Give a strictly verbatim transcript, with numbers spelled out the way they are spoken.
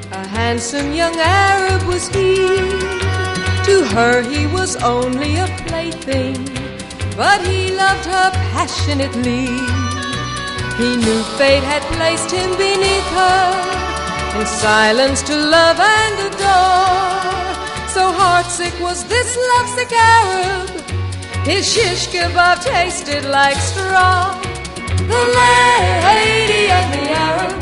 A handsome young Arab was he. To her he was only a plaything, but he loved her passionately. He knew fate had placed him beneath her, in silence to love and adore. So heartsick was this lovesick Arab, his shish kebab tasted like straw. The lady and the Arab